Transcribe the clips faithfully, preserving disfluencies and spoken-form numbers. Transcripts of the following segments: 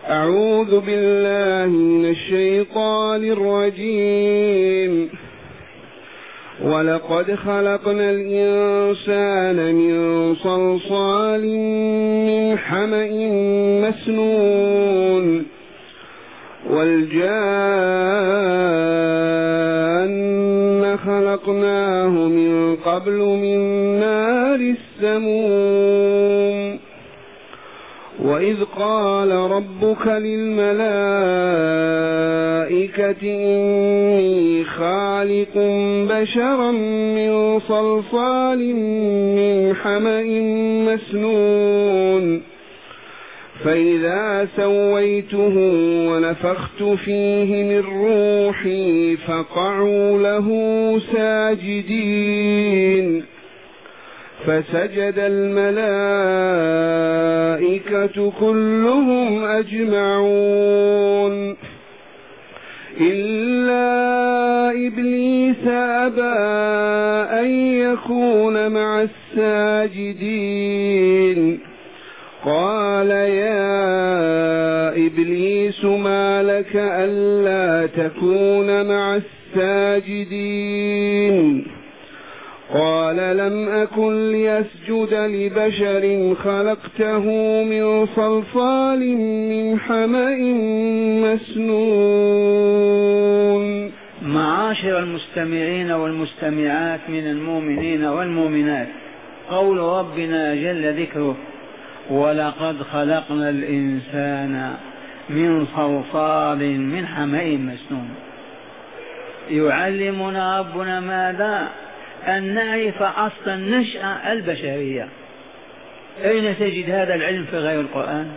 أعوذ بالله من الشيطان الرجيم. ولقد خلقنا الإنسان من صلصال من حمأ مسنون والجان خلقناه من قبل من نار السموم. وإذ قال ربك للملائكة إني خالق بشرا من صلصال من حمأ مسنون فإذا سويته ونفخت فيه من روحي فقعوا له ساجدين فسجد الملائكة كلهم أجمعون إلا إبليس أبى أن يكون مع الساجدين. قال يا إبليس ما لك ألا تكون مع الساجدين؟ قال لم أكن لأسجد لبشر خلقته من صلصال من حمأ مسنون. معاشر المستمعين والمستمعات من المؤمنين والمؤمنات، قول ربنا جل ذكره ولقد خلقنا الإنسان من صلصال من حمأ مسنون، يعلمنا ربنا ماذا؟ أن نعرف أصل النشأة البشرية. أين تجد هذا العلم في غير القرآن؟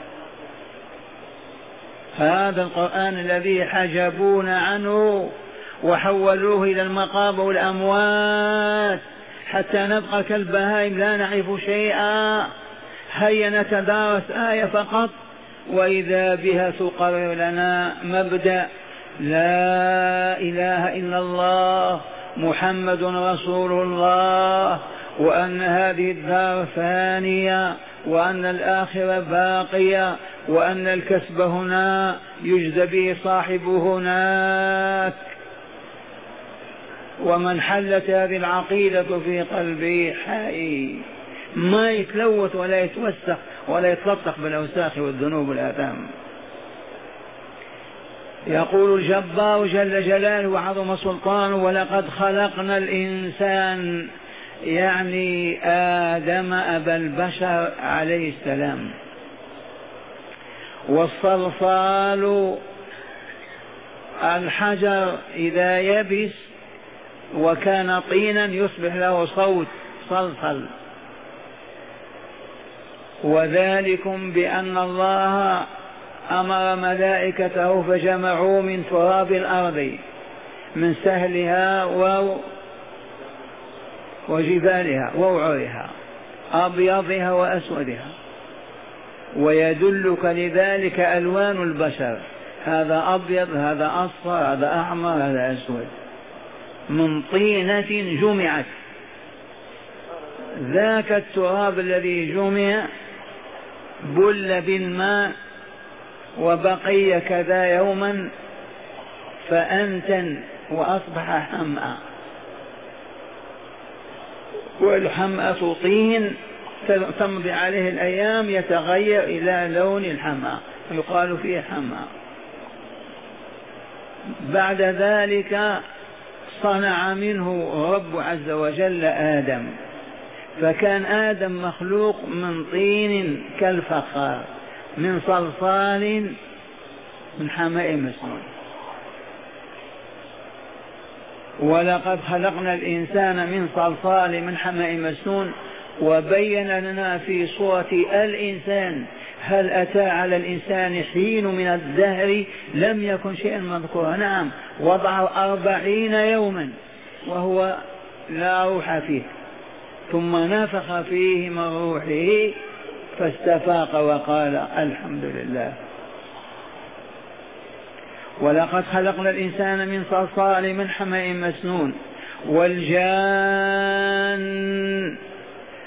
هذا القرآن الذي حجبونا عنه وحولوه إلى المقابر والأموات حتى نبقى كالبهائم لا نعرف شيئا. هيا نتدارس آية فقط وإذا بها تقرر لنا مبدأ لا إله إلا الله محمد رسول الله، وأن هذه الدار فانية، وأن الآخرة باقية، وأن الكسب هنا يجزى به صاحبه هناك. ومن حلت هذه العقيدة في قلبه حي ما يتلوث ولا يتوسخ ولا يتلطخ بالأوساخ والذنوب والآثام. يقول الجبار جل جلاله وعظم سلطانه ولقد خلقنا الإنسان، يعني آدم أبا البشر عليه السلام. والصلصال الحجر إذا يبس وكان طينا يصبح له صوت صلصل، وذلكم بأن الله أمر ملائكته فجمعوا من تراب الأرض من سهلها وجبالها ووعرها أبيضها وأسودها، ويدلك لذلك ألوان البشر، هذا أبيض هذا أصفر هذا أحمر هذا أسود، من طينة جمعت. ذاك التراب الذي جمع بل بالماء وبقي كذا يوما فأنتن وأصبح حمأ، والحمأة طين تمضي عليه الأيام يتغير إلى لون الحمأ يقال فيه حمأ. بعد ذلك صنع منه رب عز وجل آدم، فكان آدم مخلوق من طين كالفخار من صلصال من حمأ مسنون. ولقد خلقنا الإنسان من صلصال من حمأ مسنون، وبين لنا في صورة الإنسان هل أتى على الإنسان حين من الدهر لم يكن شيئا مذكورا. نعم وضع أربعين يوما وهو لا روح فيه، ثم نفخ فيه من روحه فاستفاق وقال الحمد لله. ولقد خلقنا الإنسان من صلصال من حمأ مسنون. والجان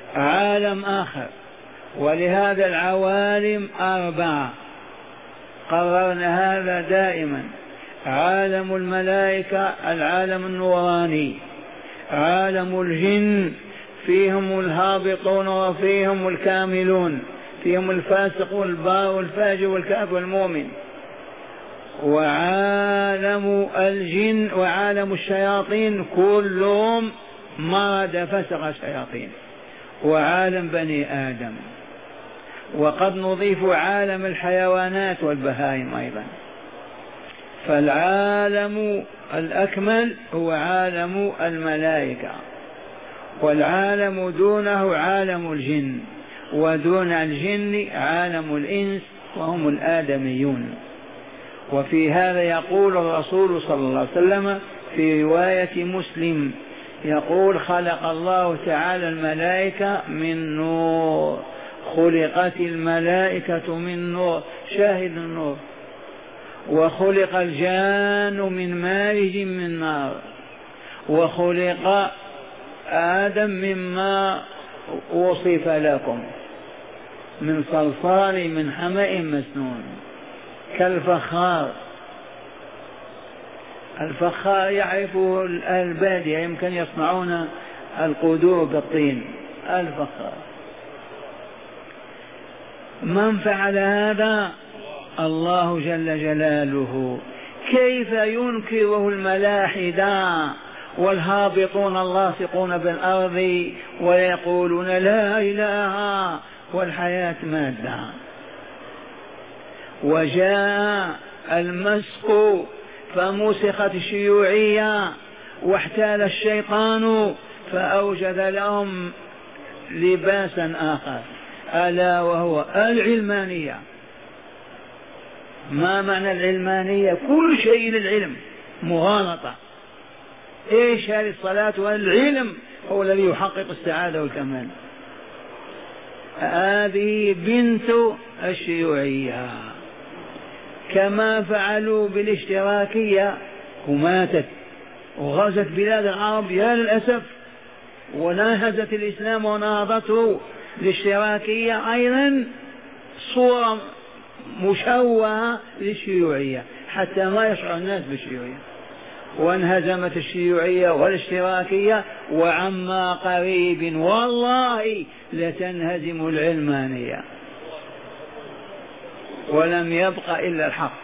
عالم آخر، ولهذا العوالم أربعة قررنا هذا دائما. عالم الملائكة العالم النوراني، عالم الجن فيهم الهابطون وفيهم الكاملون، فيهم الفاسق والبار والفاجر والكافر والمؤمن. وعالم الجن وعالم الشياطين كلهم مرض فسق شياطين، وعالم بني آدم. وقد نضيف عالم الحيوانات والبهائم أيضا. فالعالم الأكمل هو عالم الملائكة، والعالم دونه عالم الجن، ودون الجن عالم الإنس وهم الآدميون. وفي هذا يقول الرسول صلى الله عليه وسلم في رواية مسلم، يقول: خلق الله تعالى الملائكة من نور، خلقت الملائكة من نور، شاهد النور. وخلق الجان من مارج من نار، وخلق آدم مما وصف لكم من صلصال من حمأ مسنون كالفخار. الفخار يعرفه البادية، يمكن يصنعون القدور بالطين. الفخار من فعل هذا؟ الله جل جلاله. كيف ينكره الملاحدة والهابطون اللاصقون بالأرض ويقولون لا إله والحياة مادة؟ وجاء المسخ فمسخت الشيوعية واحتال الشيطان فأوجد لهم لباسا آخر، ألا وهو العلمانية. ما معنى العلمانية؟ كل شيء للعلم، مغالطة. ايش هذه الصلاة؟ والعلم هو الذي يحقق السعادة والكمال. هذه بنت الشيوعية، كما فعلوا بالاشتراكية وماتت وغزت بلاد العرب يا للأسف، وناهزت الإسلام ونهضته. الاشتراكية أيضا صورة مشوهة للشيوعية حتى ما يشعر الناس بالشيوعية. وانهزمت الشيوعية والاشتراكية، وعما قريب والله لتنهزم العلمانية، ولم يبق إلا الحق.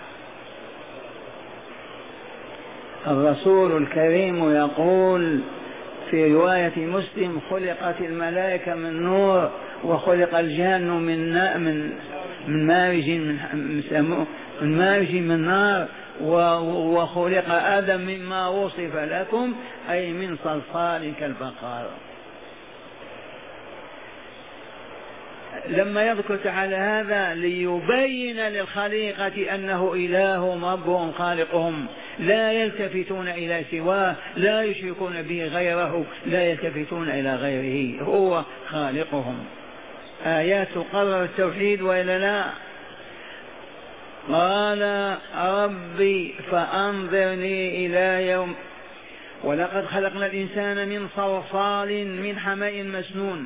الرسول الكريم يقول في رواية مسلم: خلقت الملائكة من نور، وخلق الجان من من من مارج من من مارج من نار، وخلق آدم مما وصف لكم، أي من صلصال كالفخار. لما يذكر تعالى هذا ليبين للخليقة أنه إلههم ربهم خالقهم، لا يلتفتون إلى سواه، لا يشركون به غيره، لا يلتفتون إلى غيره، هو خالقهم. آيات تقرر التوحيد وإلا لا؟ قال: ربي فأنظرني إلى يوم، ولقد خلقنا الإنسان من صلصال من حمأ مسنون.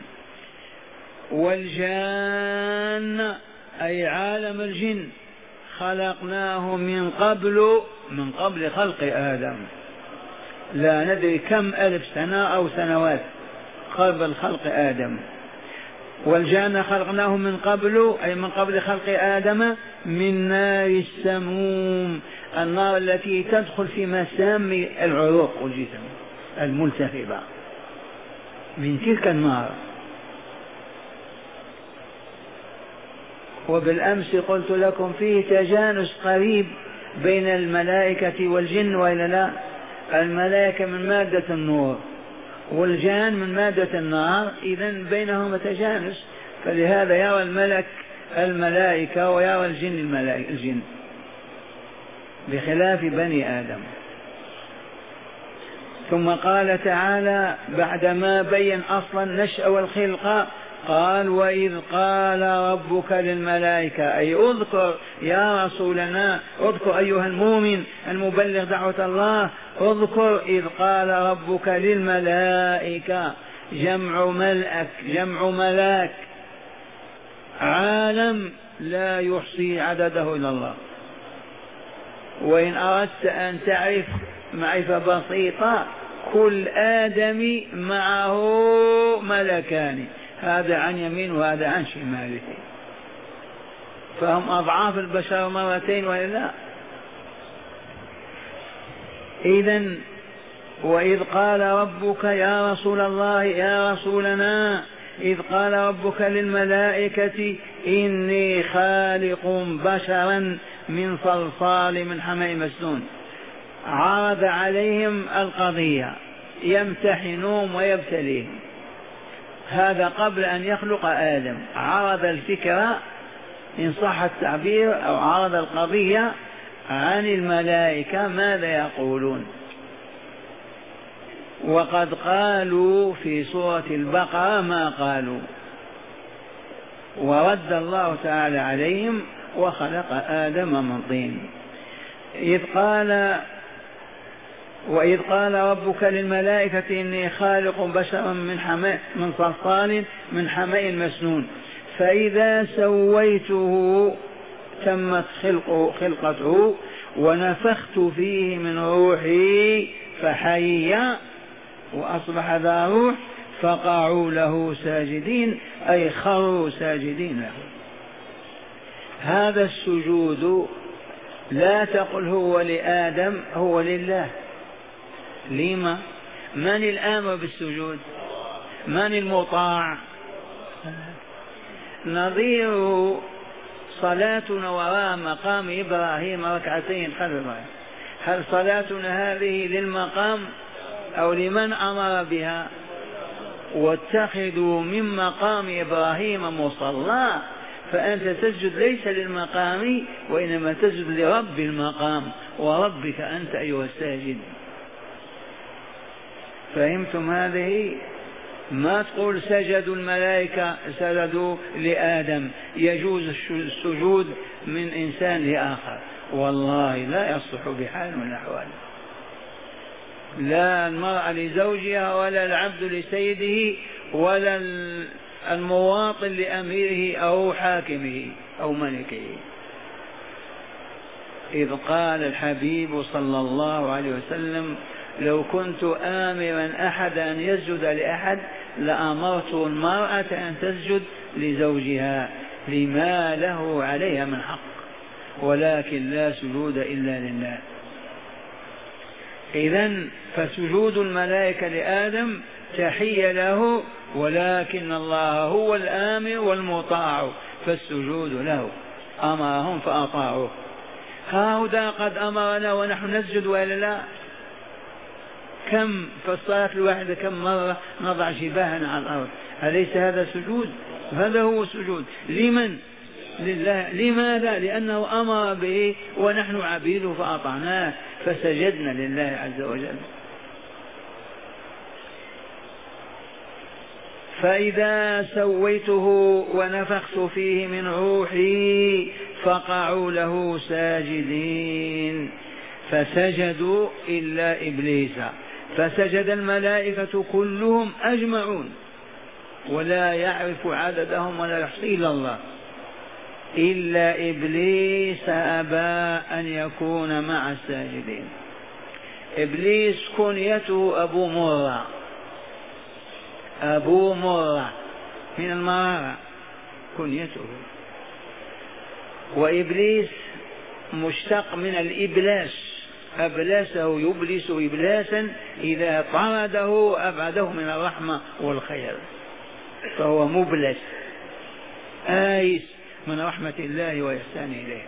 والجان أي عالم الجن خلقناه من قبل من قبل خلق آدم، لا ندري كم ألف سنة أو سنوات قبل خلق آدم. والجان خلقناه من قبل أي من قبل خلق آدم من نار السموم، النار التي تدخل في مسام العروق والجسم الملتهبة، من تلك النار. وبالأمس قلت لكم فيه تجانس قريب بين الملائكة والجن وإلا لا؟ الملائكة من مادة النور والجان من مادة النار، إذن بينهما تجانس، فلهذا يرى الملك الملائكة ويرى الجن الملائكة الجن، بخلاف بني آدم. ثم قال تعالى بعدما بين أصلا نشأ والخلق، قال: وإذ قال ربك للملائكة، أي اذكر يا رسولنا، اذكر أيها المؤمن المبلغ دعوة الله، اذكر إذ قال ربك للملائكة، جمع ملأك جمع ملاك، عالم لا يحصي عدده إلا الله، وإن أردت أن تعرف معرفة بسيطة كل آدم معه ملكان، هذا عن يمين وهذا عن شماله، فهم أضعاف البشر مرتين وإلا. إذن وإذ قال ربك يا رسول الله يا رسولنا إذ قال ربك للملائكة إني خالق بشرا من صلصال من حمأ مسنون، عرض عليهم القضية يمتحنهم ويبتليهم، هذا قبل أن يخلق آدم، عرض الفكرة إن صح التعبير أو عرض القضية عن الملائكة ماذا يقولون. وقد قالوا في سورة البقرة ما قالوا، ورد الله تعالى عليهم وخلق آدم من طين. إذ قال وإذ قال ربك للملائكة إني خالق بشرا من حماء من صلصال من حمأ مسنون فإذا سويته تمت خلقه خلقته ونفخت فيه من روحي فحي وأصبح ذا روح فقعوا له ساجدين، أي خروا ساجدين له. هذا السجود لا تقل هو لآدم، هو لله. لما؟ من الآمر بالسجود؟ من المطاع؟ نظير صلاتنا وراء مقام إبراهيم ركعتين خلف إبراهيم، هل صلاتنا هذه للمقام أو لمن أمر بها؟ واتخذوا من مقام إبراهيم مصلى، فأنت تسجد ليس للمقام وإنما تسجد لرب المقام وربك أنت أيها الساجد. فهمتم هذه؟ ما تقول سجدوا الملائكة سجدوا لآدم، يجوز السجود من إنسان لآخر، والله لا يصلح بحال من الأحوال، لا المرأة لزوجها ولا العبد لسيده ولا المواطن لأميره أو حاكمه أو ملكه. إذ قال الحبيب صلى الله عليه وسلم لو كنت آمرا أحدا أن يسجد لأحد لأمرت المرأة أن تسجد لزوجها لما له عليها من حق، ولكن لا سجود إلا لله. إذن فسجود الملائكة لآدم تحية له، ولكن الله هو الآمر والمطاع فالسجود له، أمرهم فأطاعوه. هؤلاء قد أمرنا ونحن نسجد وإلا لا؟ كم في الصلاة الواحدة كم مرة نضع جباهنا على الأرض؟ أليس هذا سجود؟ هذا هو سجود. لمن؟ لله. لماذا؟ لأنه أمر به ونحن عبيده فأطعناه فسجدنا لله عز وجل. فإذا سويته ونفخت فيه من روحي فقعوا له ساجدين فسجدوا إلا إبليس، فسجد الملائكة كلهم أجمعون ولا يعرف عددهم ولا يحصي إلا الله، إلا إبليس أبى أن يكون مع الساجدين. إبليس كنيته أبو مرة، أبو مرة من المرارة كنيته، وإبليس مشتق من الإبلاس، أبلسه يبلس إبلاسا إذا طرده أبعده من الرحمة والخير، فهو مبلس آيس من رحمة الله وإحسانه إليه.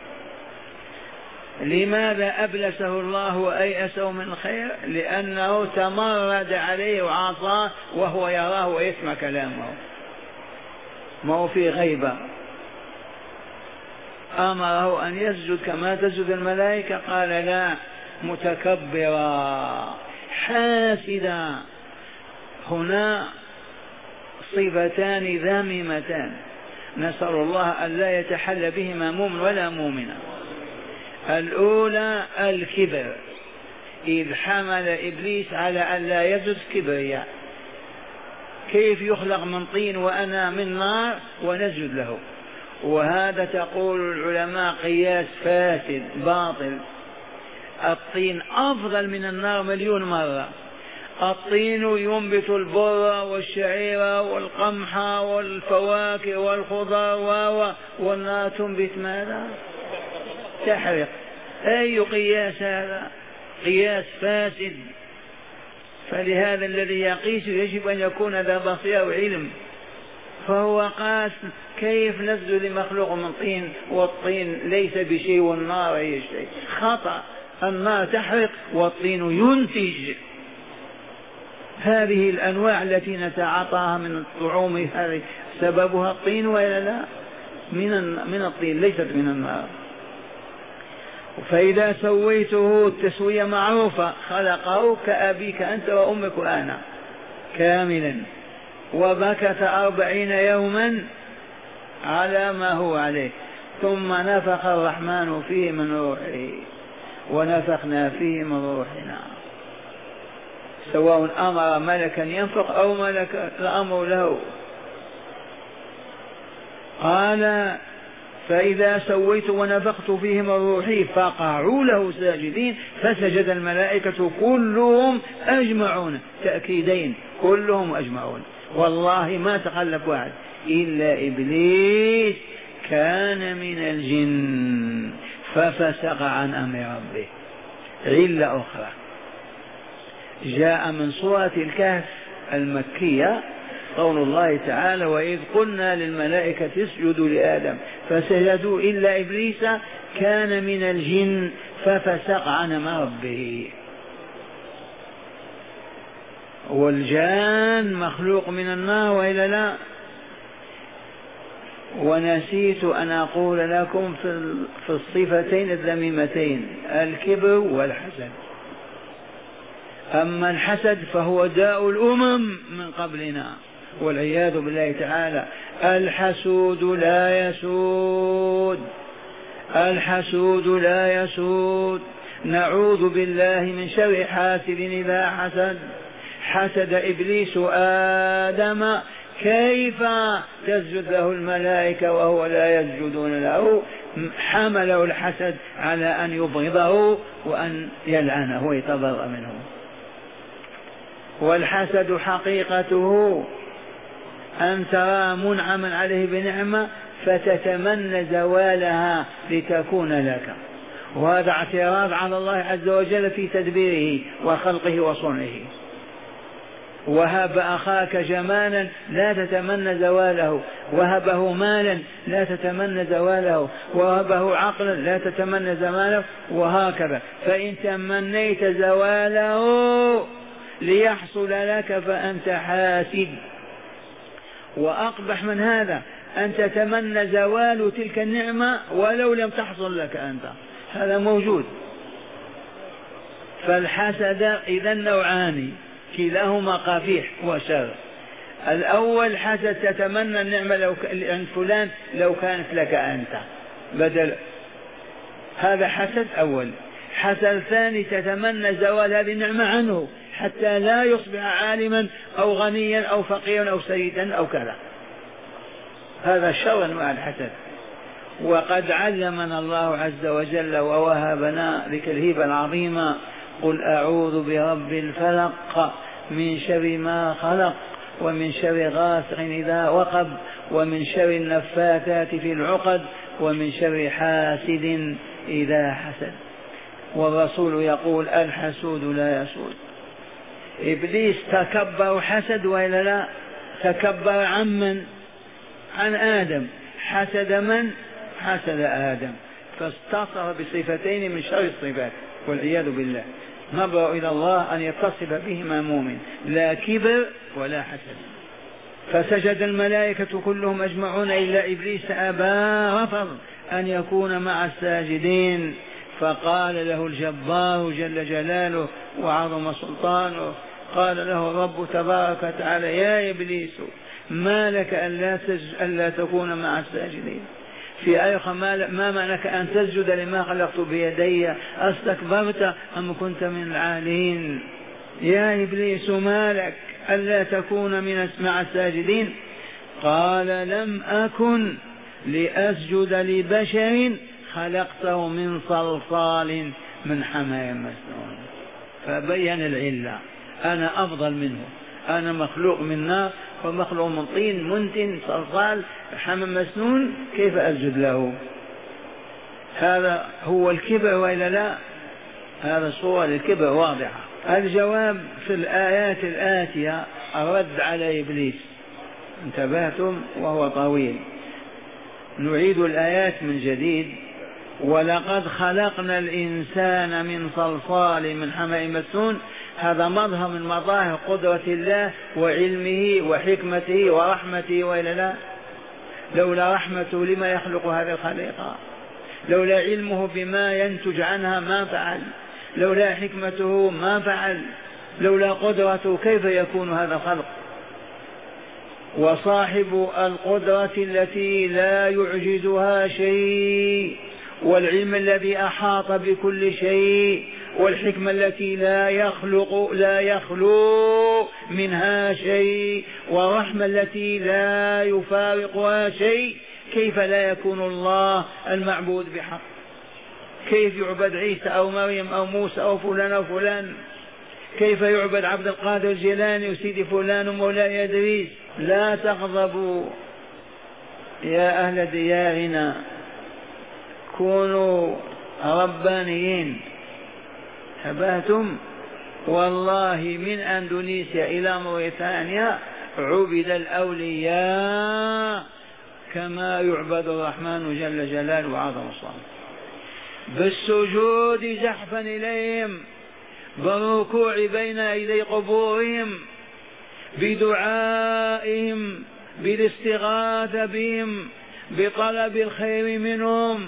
لماذا أبلسه الله وأيأسه من الخير؟ لأنه تمرد عليه وعصاه وهو يراه ويسمع كلامه، ما هو في غيبة. أمره أن يسجد كما تسجد الملائكة، قال لا، متكبرا حاسدا. هنا صفتان ذميمتان نسأل الله أن لا يتحل بهما مؤمن ولا مؤمنة. الأولى الكبر، إذ حمل إبليس على أن لا يسجد كبرياء، كيف يخلق من طين وأنا من نار ونسجد له؟ وهذا تقول العلماء قياس فاسد باطل، الطين أفضل من النار مليون مرة. الطين ينبت البر والشعير والقمح والفواكه والخضار، والنار تنبت ماذا؟ تحرق. أي قياس هذا؟ قياس فاسد. فلهذا الذي يقيس يجب أن يكون ذا بصيرة وعلم. فهو قاس كيف نسجد لمخلوق من طين والطين ليس بشيء والنار هي شيء. خطأ. النار تحرق والطين ينتج. هذه الأنواع التي نتعاطاها من الطعوم هذه سببها الطين وإلا لا؟ من من الطين ليست من النار. فإذا سويته التسوية معروفة، خلقه كأبيك أنت وأمك وأنا كاملا، وبكت أربعين يوما على ما هو عليه، ثم نفخ الرحمن فيه من روحه ونفخنا فيه من روحنا، سواء أمر ملكا ينفخ أو ملك الأمر له. قال فإذا سويت ونفخت فيه من روحي فقعوا له ساجدين، فسجد الملائكة كلهم أجمعون، تأكيدين كلهم أجمعون، والله ما تخلف واحد إلا إبليس كان من الجن ففسق عن أمر ربه. علة أخرى جاء من سورة الكهف المكية قول الله تعالى وإذ قلنا للملائكة اسجدوا لآدم فسجدوا إلا إبليس كان من الجن ففسق عن أمر ربه. والجان مخلوق من النار وإلا لا؟ ونسيت أن أقول لكم في الصفتين الذميمتين الكبر والحسد. أما الحسد فهو داء الأمم من قبلنا والعياذ بالله تعالى. الحسود لا يسود، الحسود لا يسود. نعوذ بالله من شر حاسد إذا حسد. حسد إبليس آدم، كيف تسجد له الملائكة وهو لا يسجدون له؟ حمله الحسد على أن يبغضه وأن يلعنه ويتبرأ منه. والحسد حقيقته أن ترى منعما عليه بنعمة فتتمنى زوالها لتكون لك، وهذا اعتراض على الله عز وجل في تدبيره وخلقه وصنعه. وهب أخاك جمالا لا تتمنى زواله، وهبه مالا لا تتمنى زواله، وهبه عقلا لا تتمنى زواله، وهكذا. فإن تمنيت زواله ليحصل لك فأنت حاسد. وأقبح من هذا أن تتمنى زوال تلك النعمة ولو لم تحصل لك أنت، هذا موجود. فالحسد إذن نوعان كلاهما قبيح وشر. الأول حسد تتمنى النعمة لو عند فلان لو كانت لك أنت بدل، هذا حسد أول. حسد ثاني تتمنى زوال هذه النعمة عنه حتى لا يصبح عالما أو غنيا أو فقيرا أو سيدا أو كذا، هذا شر أنواع الحسد. وقد علمنا الله عز وجل ووهبنا ذيك الهبة العظيمة قل أعوذ برب الفلق من شر ما خلق ومن شر غاسق إذا وقب ومن شر النفاثات في العقد ومن شر حاسد إذا حسد. والرسول يقول الحسود لا يسود. إبليس تكبر حسد وإلا لا؟ تكبر عن من؟ عن آدم. حسد من؟ حسد آدم، فاتصف بصفتين من شر الصفات والعياذ بالله. نبرأ إلى الله أن يتصف بهما مؤمن، لا كبر ولا حسد. فسجد الملائكة كلهم أجمعون إلا إبليس أبى رفض أن يكون مع الساجدين. فقال له الجبار جل جلاله وعظم سلطانه، قال له الرب تبارك وتعالى يا إبليس ما لك ألا, ألا تكون مع الساجدين؟ في آية ما معناك أن تسجد لما خلقت بيدي؟ أستكبرت أم كنت من العالين؟ يا إبليس ما لك ألا تكون من مع الساجدين؟ قال لم أكن لأسجد لبشر خلقته من صلصال من حمأ مسنون. فبين العلة، أنا أفضل منه، أنا مخلوق من نار ومخلوق من طين منتن صلصال حمأ مسنون، كيف أسجد له؟ هذا هو الكبر وإلا لا؟ هذا صورة للكبر واضحة. الجواب في الآيات الآتية الرد على إبليس. انتبهتم؟ وهو طويل. نعيد الآيات من جديد. ولقد خلقنا الإنسان من صلصال من حمأ مسنون. هذا مظهر من مظاهر قدرة الله وعلمه وحكمته ورحمته وإلا لا؟ لولا رحمته لما يخلق هذه الخليقة؟ لولا علمه بما ينتج عنها ما فعل، لولا حكمته ما فعل، لولا قدرته كيف يكون هذا الخلق؟ وصاحب القدرة التي لا يعجزها شيء، والعلم الذي أحاط بكل شيء، والحكمة التي لا يخلق لا يخلو منها شيء، والرحمة التي لا يفارقها شيء، كيف لا يكون الله المعبود بحق؟ كيف يعبد عيسى أو مريم أو موسى أو فلان أو فلان؟ كيف يعبد عبد القادر الجيلاني وسيدي فلان ومولاي إدريس؟ لا تغضبوا يا أهل ديارنا، كونوا ربانيين. تبهتم؟ والله من أندونيسيا إلى موريتانيا عبد الأولياء كما يعبد الرحمن جل جلاله وعظم الصلاة، بالسجود زحفا إليهم، بالركوع بين يدي قبورهم، بدعائهم، بالاستغاثة بهم، بطلب الخير منهم،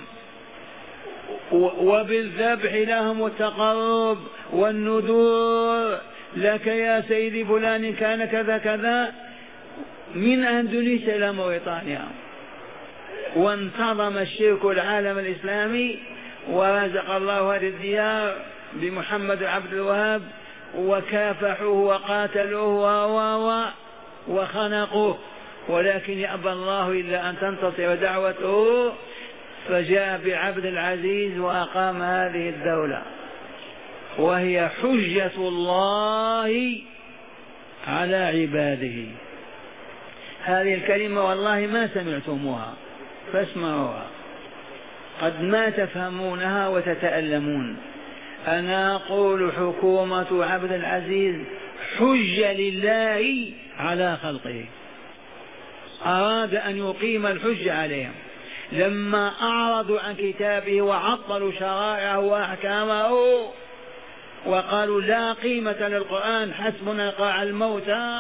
وبالذبح لهم والتقرب والنذور. لك يا سيدي فلان كان كذا كذا، من أندونيسيا إلى موريتانيا. وانتظم الشرك العالم الإسلامي، ورزق الله هذه الديار بمحمد عبد الوهاب، وكافحوه وقاتلوه وخنقوه، ولكن يأبى الله إلا أن تنتصر دعوته، فجاء بعبد العزيز وأقام هذه الدولة، وهي حجة الله على عباده. هذه الكلمة والله ما سمعتموها فاسمعوها، قد ما تفهمونها وتتألمون. أنا أقول حكومة عبد العزيز حجة لله على خلقه، أراد أن يقيم الحجة عليهم لما أعرضوا عن كتابه وعطلوا شرائعه وأحكامه وقالوا لا قيمة للقرآن، حسبنا قاع الموتى.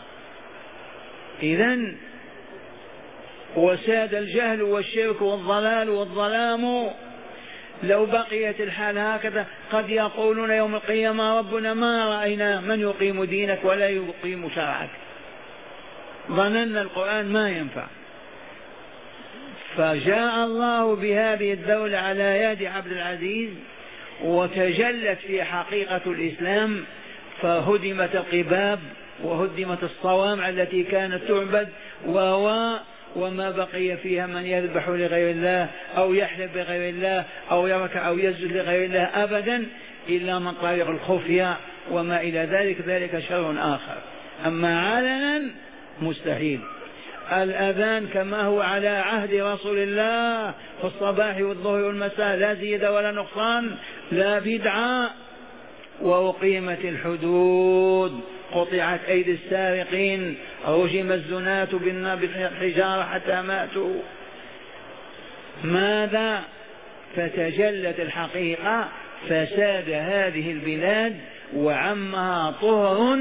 إذن وساد الجهل والشرك والضلال والظلام. لو بقيت الحال هكذا قد يقولون يوم القيامة ربنا ما رأينا من يقيم دينك ولا يقيم شرعك، ظننا القرآن ما ينفع. فجاء الله بهذه الدولة على يد عبد العزيز، وتجلت في حقيقة الإسلام، فهدمت القباب وهدمت الصوامع التي كانت تعبد، وهو وما بقي فيها من يذبح لغير الله أو يحلف بغير الله أو يركع أو يسجد لغير الله أبدا، إلا من طريق الخفية وما إلى ذلك، ذلك شر آخر. أما علنا مستحيل. الأذان كما هو على عهد رسول الله في الصباح والظهر والمساء، لا زيد ولا نقصان، لا بدعة. وأقيمت الحدود، قطعت أيدي السارقين، رجم الزناة بالحجارة حتى ماتوا. ماذا؟ فتجلت الحقيقة، فساد هذه البلاد وعمها طهر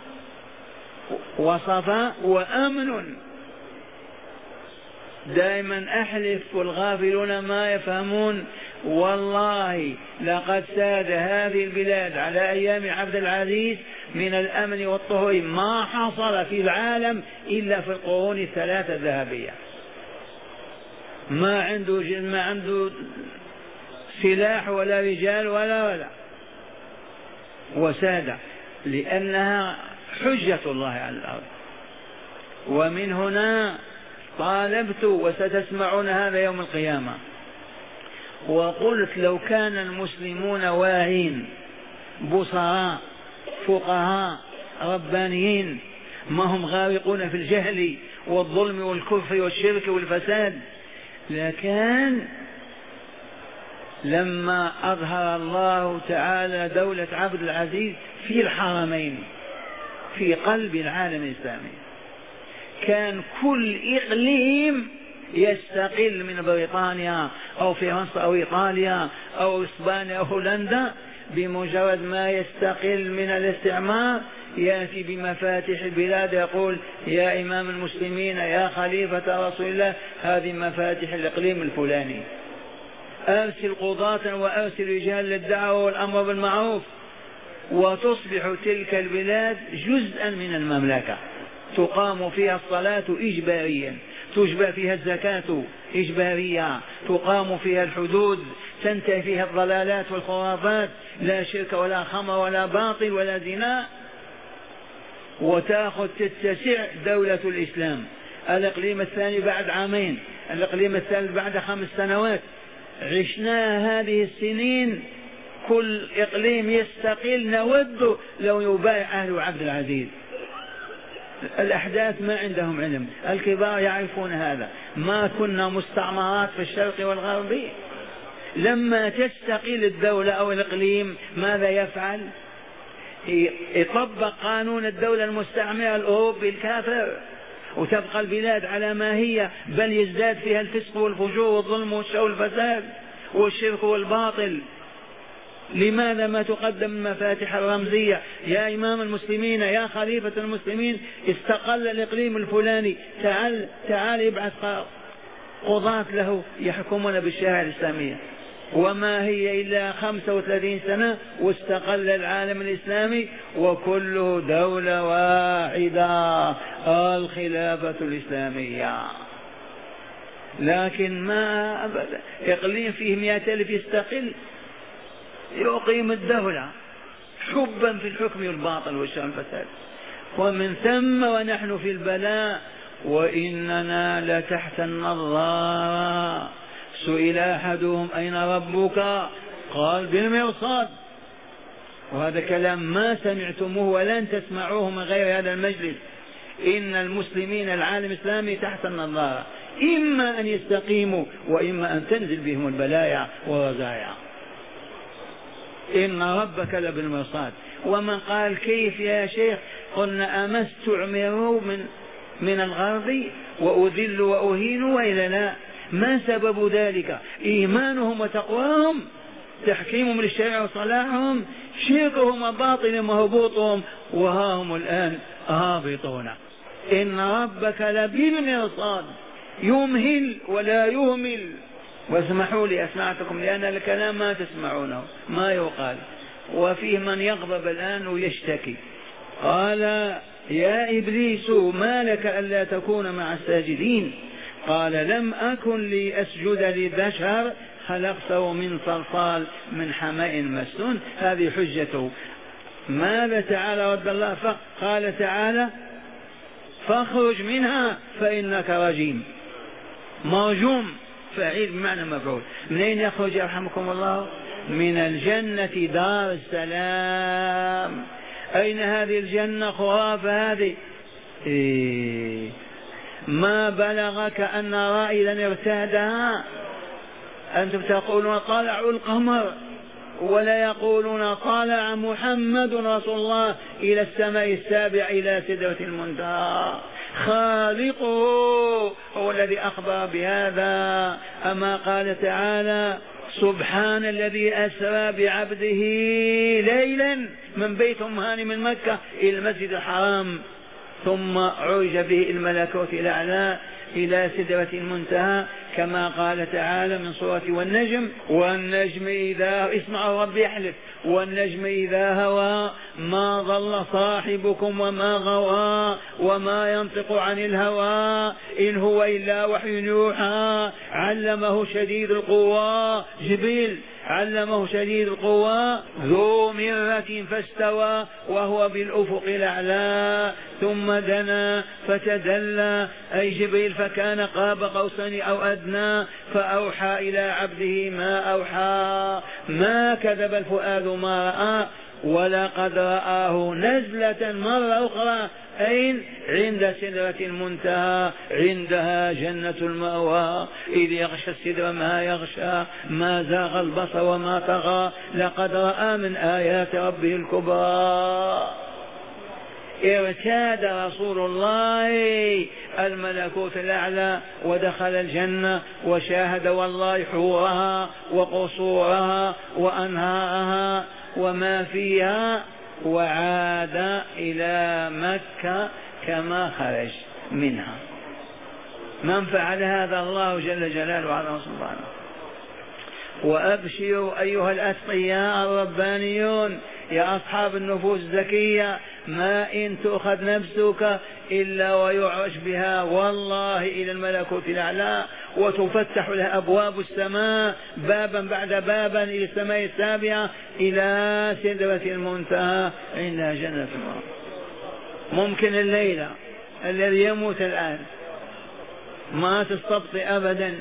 وصفاء وأمن. دائما أحلف والغافلون ما يفهمون، والله لقد ساد هذه البلاد على أيام عبد العزيز من الأمن والطهر ما حصل في العالم إلا في القرون الثلاثة الذهبية. ما عنده ما عنده سلاح ولا رجال ولا ولا وساد، لأنها حجة الله على الأرض. ومن هنا طالبت، وستسمعون هذا يوم القيامة، وقلت لو كان المسلمون واعين بصراء فقهاء ربانيين ما هم غارقون في الجهل والظلم والكفر والشرك والفساد، لكان لما أظهر الله تعالى دولة عبد العزيز في الحرمين في قلب العالم الإسلامي كان كل إقليم يستقل من بريطانيا أو فرنسا أو إيطاليا أو إسبانيا أو هولندا، بمجرد ما يستقل من الاستعمار يأتي بمفاتيح البلاد يقول يا إمام المسلمين يا خليفة رسول الله هذه مفاتيح الإقليم الفلاني، أرسل قضاة وأرسل رجال للدعوة والأمر بالمعروف، وتصبح تلك البلاد جزءا من المملكة، تقام فيها الصلاة إجباريا، تجبى فيها الزكاة إجبارية، تقام فيها الحدود، تنتهي فيها الضلالات والخرافات، لا شرك ولا خمر ولا باطل ولا زنا، وتأخذ تتسع دولة الإسلام. الإقليم الثاني بعد عامين، الإقليم الثالث بعد خمس سنوات، عشنا هذه السنين كل إقليم يستقل نود لو يبايع أهل عبد العزيز. الأحداث ما عندهم علم، الكبار يعرفون هذا، ما كنا مستعمرات في الشرق والغرب. لما تستقل الدولة أو الإقليم ماذا يفعل؟ يطبق قانون الدولة المستعمرة الأوروبي الكافر، وتبقى البلاد على ما هي، بل يزداد فيها الفسق والفجور والظلم والشر والفساد والشرك والباطل. لماذا ما تقدم المفاتيح الرمزية؟ يا إمام المسلمين يا خليفة المسلمين استقل الإقليم الفلاني، تعال تعال ابعث قضاة له يحكمون بالشريعة الإسلامية، وما هي إلا خمسة وثلاثين سنة واستقل العالم الإسلامي وكله دولة واحدة الخلافة الإسلامية. لكن ما أبدا إقليم فيه مئة ألف يستقل يقيم الدولة حبا في الحكم والباطل والشر والفساد، ومن ثم ونحن في البلاء وإننا لتحت النظارة. سئل أحدهم أين ربك قال بالمرصاد، وهذا كلام ما سمعتموه ولن تسمعوه من غير هذا المجلس. إن المسلمين العالم الإسلامي تحت النظارة، إما أن يستقيموا وإما أن تنزل بهم البلايا والرزايا. إن ربك لبالمرصاد. ومن قال كيف يا شيخ؟ قلنا أما استعمروا من من الغرب وأذلوا وأهينوا وإلا لا؟ ما سبب ذلك؟ إيمانهم وتقواهم، تحكيمهم للشريعة وصلاحهم، شركهم وباطلهم وهبوطهم، وها هم الآن هابطون. إن ربك لبالمرصاد، يمهل ولا يهمل. واسمحوا لي أسمعتكم لأن الكلام ما تسمعونه ما يقال، وفيه من يغضب الآن ويشتكي. قال يا إبليس ما لك ألا تكون مع الساجدين؟ قال لم أكن لأسجد لبشر خلقته من صلصال من حماء مسنون. هذه حجته. ماذا تعالى رد الله؟ قال تعالى فاخرج منها فإنك رجيم. مرجوم فعيل بمعنى مفعول. منين يخرج يرحمكم الله؟ من الجنة دار السلام. أين هذه الجنة؟ خرافة هذه. إيه ما بلغك أن رائلا ارتادها؟ أنتم تقولون طلعوا القمر، ولا يقولون طلع محمد رسول الله إلى السماء السابع إلى سدرة المنتهى. خالقه هو الذي أخبر بهذا. أما قال تعالى سبحان الذي أسرى بعبده ليلا من بيت أم هاني من مكة إلى المسجد الحرام ثم عرج به الملكوت الأعلى إلى سدرة المنتهى، كما قال تعالى من سورة والنجم والنجم إذا اسمعوا ربي يحلف والنجم إذا هوى ما ضل صاحبكم وما غوى وما ينطق عن الهوى إن هو إلا وحي يوحى علمه شديد القوى جبريل علمه شديد القوى ذو مرة فاستوى وهو بالأفق الأعلى ثم دنا فتدلى أي جبريل فكان قاب قوسين أو أدنى رددنا فأوحى إلى عبده ما أوحى ما كذب الفؤاد ما رأى ولقد رآه نزلة مرة أخرى أين؟ عند سدرة المنتهى عندها جنة المأوى إذ يغشى السدر ما يغشى ما زاغ البصر وما طغى لقد رأى من آيات ربه الكبرى. ارتاد رسول الله الملكوت الأعلى ودخل الجنة وشاهد والله حورها وقصورها وأنهارها وما فيها وعاد إلى مكة كما خرج منها. من فعل هذا؟ الله جل جلاله على سبحانه. وأبشروا أيها الأتقياء الربانيون يا أصحاب النفوس الزكية ما إن تؤخذ نفسك إلا ويعرج بها والله إلى الملكوت الأعلى وتفتح لها أبواب السماء بابا بعد بابا إلى السماء السابعة إلى سدرة المنتهى عندها جنة الله. ممكن الليلة الذي يموت الآن ما تستبطئ أبدا،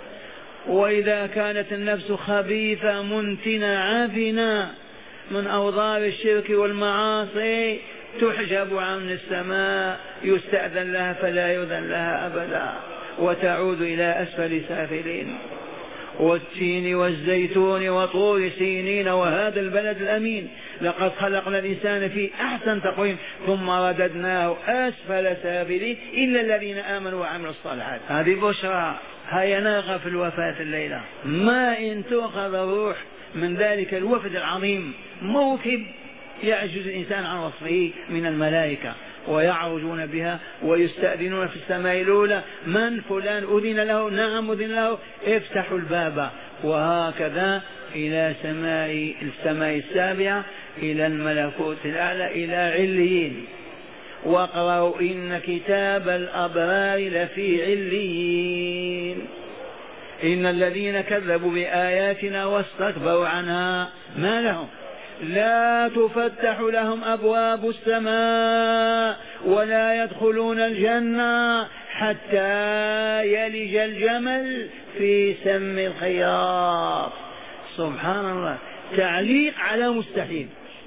وإذا كانت النفس خبيثة منتنة عافنة من أوضار الشرك والمعاصي تحجب عن السماء يستأذن لها فلا يؤذن لها أبدا وتعود إلى أسفل سافلين. والتين والزيتون وطور سينين وهذا البلد الأمين لقد خلقنا الإنسان في أحسن تقويم ثم رددناه أسفل سافلين إلا الذين آمنوا وعملوا الصالحات. هذه بشرى. هيا ناغى في الوفاة الليلة ما إن تؤخذ الروح من ذلك الوفد العظيم موكب يعجز الإنسان عن وصفه من الملائكة ويعرجون بها ويستأذنون في السماء الأولى من فلان أذن له نعم أذن له افتحوا الباب وهكذا إلى سماء السماء السابعة إلى الملكوت الأعلى إلى عليين. واقرأوا إن كتاب الأبرار لفي عليين إن الذين كذبوا بآياتنا واستكبروا عنها ما لهم لا تفتح لهم أبواب السماء ولا يدخلون الجنة حتى يلج الجمل في سم الخياط. سبحان الله. تعليق على مستحيل.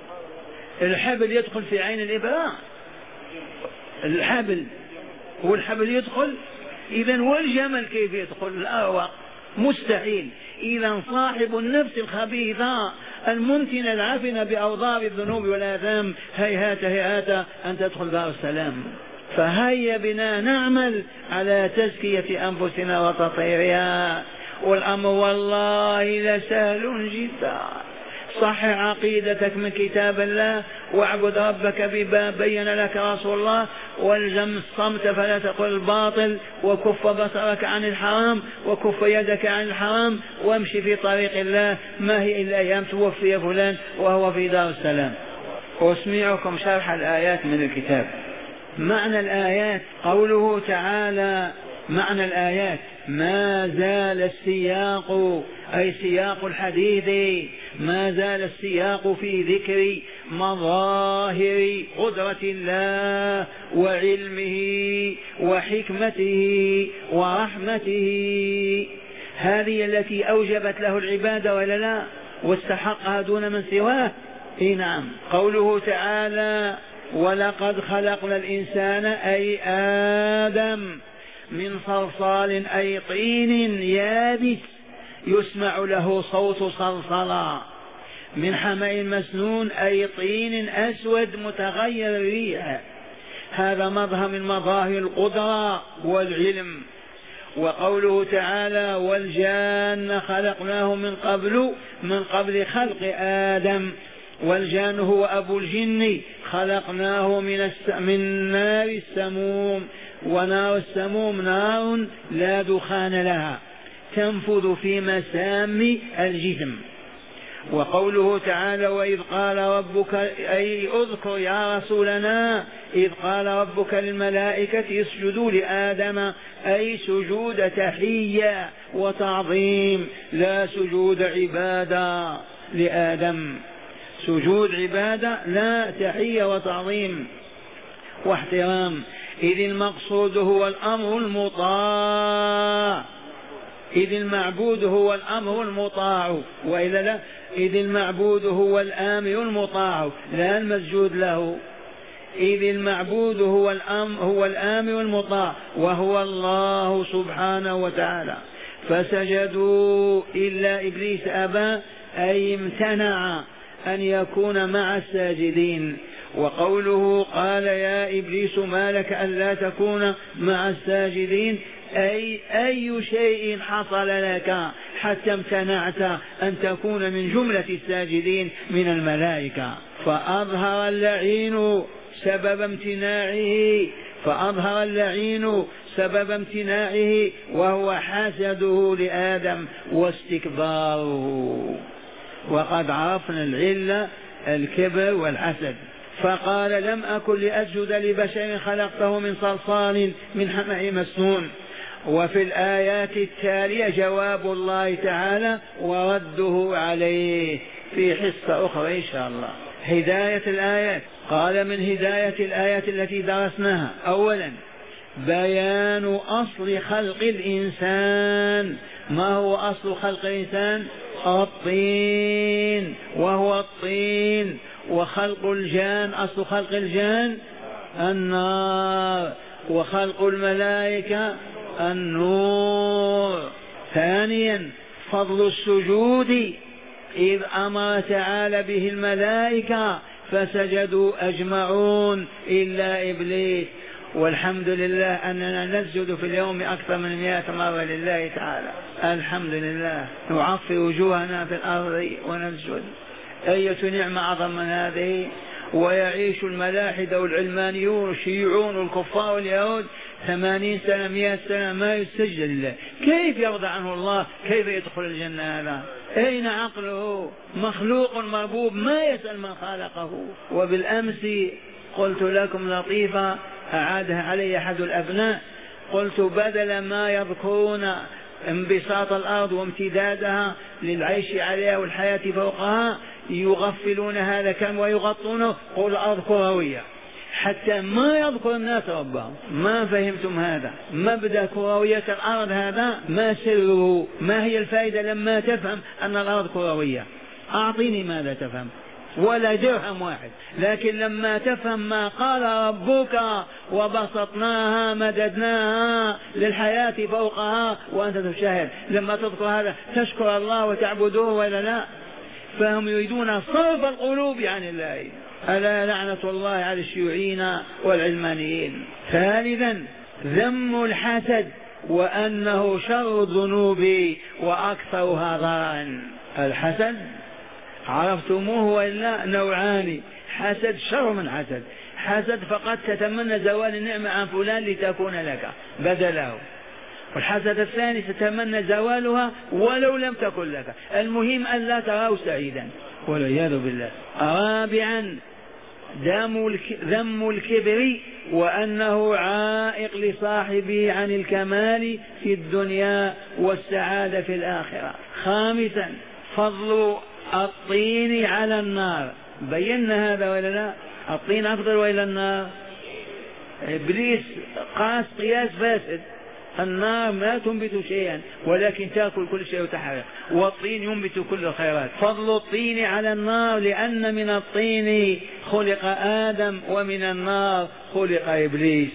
الحبل يدخل في عين الإبرة الحبل والحبل يدخل إذن والجمل كيف يدخل؟ الأروق مستحيل. إذا صاحب النفس الخبيثة المنتنة العافنة بأوضار الذنوب والآثام هيهات هيهات أن تدخل دار السلام. فهيا بنا نعمل على تزكية أنفسنا وتطهيرها والأمر والله لسهل جدا. صحح عقيدتك من كتاب الله واعبد ربك بما بين لك رسول الله والزم الصمت فلا تقل الباطل وكف بصرك عن الحرام وكف يدك عن الحرام وامشي في طريق الله ما هي إلا أيام توفي فلان وهو في دار السلام. أسمعكم شرح الآيات من الكتاب. معنى الآيات قوله تعالى معنى الآيات ما زال السياق أي سياق الحديث ما زال السياق في ذكر مظاهر قدرة الله وعلمه وحكمته ورحمته هذه التي أوجبت له العبادة ولا لا واستحقها دون من سواه. إيه نعم. قوله تعالى ولقد خلقنا الإنسان أي آدم من صلصال أي طين يابس يسمع له صوت صلصلة من حمأ مسنون أي طين أسود متغير الريح. هذا مظهر من مظاهر القدرة والعلم. وقوله تعالى والجان خلقناه من قبل من قبل خلق آدم والجان هو أبو الجن خلقناه من, الس... من نار السموم ونار السموم نار لا دخان لها تنفذ في مسام الجسم. وقوله تعالى وإذ قال ربك أي اذكر يا رسولنا إذ قال ربك للملائكة اسجدوا لآدم أي سجود تحية وتعظيم لا سجود عبادة لآدم سجود عبادة لا تحية وتعظيم واحترام إذ المقصود هو الأمر المطاع إذ المعبود هو الأمر المطاع، وإلا لا، إذ المعبود هو الآمر المطاع لا المسجود له. إذ المعبود هو الأمر هو الآمر المطاع وهو الله سبحانه وتعالى. فسجدوا إلا إبليس أبى، أي امتنع أن يكون مع الساجدين. وقوله قال يا إبليس ما لك ألا تكون مع الساجدين، أي أي شيء حصل لك حتى امتنعت أن تكون من جملة الساجدين من الملائكة. فأظهر اللعين سبب امتناعه فأظهر اللعين سبب امتناعه وهو حسده لآدم واستكباره. وقد عرفنا العلة الكبر والحسد. فقال لم أكن لأسجد لبشر خلقته من صلصال من حمأ مسنون. وفي الآيات التالية جواب الله تعالى ورده عليه في حصة أخرى إن شاء الله. هداية الآيات. قال من هداية الآيات التي درسناها: أولا بيان أصل خلق الإنسان. ما هو أصل خلق الإنسان؟ الطين، وهو الطين. وخلق الجان، أصل خلق الجان النار، وخلق الملائكة النور. ثانيا فضل السجود، إذ أمر تعالى به الملائكة فسجدوا أجمعون إلا إبليس. والحمد لله أننا نسجد في اليوم أكثر من مئة مرة لله تعالى. الحمد لله. نعفي وجوهنا في الأرض ونسجد. أية نعمة أعظم من هذه؟ ويعيش الملاحدة والعلمانيون والشيوعون والكفار واليهود ثمانين سنة مئة سنة ما يسجد لله. كيف يرضى عنه الله؟ كيف يدخل الجنة هذا؟ أين عقله؟ مخلوق مربوب ما يسأل من خلقه. وبالأمس قلت لكم لطيفة أعادها علي أحد الأبناء، قلت بدل ما يذكرون انبساط الأرض وامتدادها للعيش عليها والحياة فوقها يغفلون هذا كم ويغطونه، قل الأرض كروية، حتى ما يذكر الناس ربهم. ما فهمتم هذا؟ مبدأ كروية الأرض هذا ما سره؟ ما هي الفائدة لما تفهم أن الأرض كروية؟ أعطيني ماذا تفهم؟ ولا درهم واحد. لكن لما تفهم ما قال ربك وبسطناها مددناها للحياة فوقها وأنت تشاهد، لما تذكر هذا تشكر الله وتعبدوه ولا لا؟ فهم يريدون صرف القلوب عن الله. ألا لعنة الله على الشيوعيين والعلمانيين. ثالثا ذم الحسد، وأنه شر الذنوب وأكثرها ضررا. الحسد عرفتموه وإلا؟ نوعان: حسد شر من حسد. حسد فقط تتمنى زوال النعمة عن فلان لتكون لك بدله، والحسد الثاني تتمنى زوالها ولو لم تكن لك، المهم أن لا تراه سعيدا والعياذ بالله. رابعا ذم الكبر، وأنه عائق لصاحبه عن الكمال في الدنيا والسعادة في الآخرة. خامسا فضل الطين على النار. بينا هذا ولا لا؟ الطين أفضل وإلى النار؟ إبليس قاس قياس فاسد. النار ما تنبت شيئا ولكن تأكل كل شيء وتحرق، والطين ينبت كل الخيرات. فضل الطين على النار، لأن من الطين خلق آدم ومن النار خلق إبليس.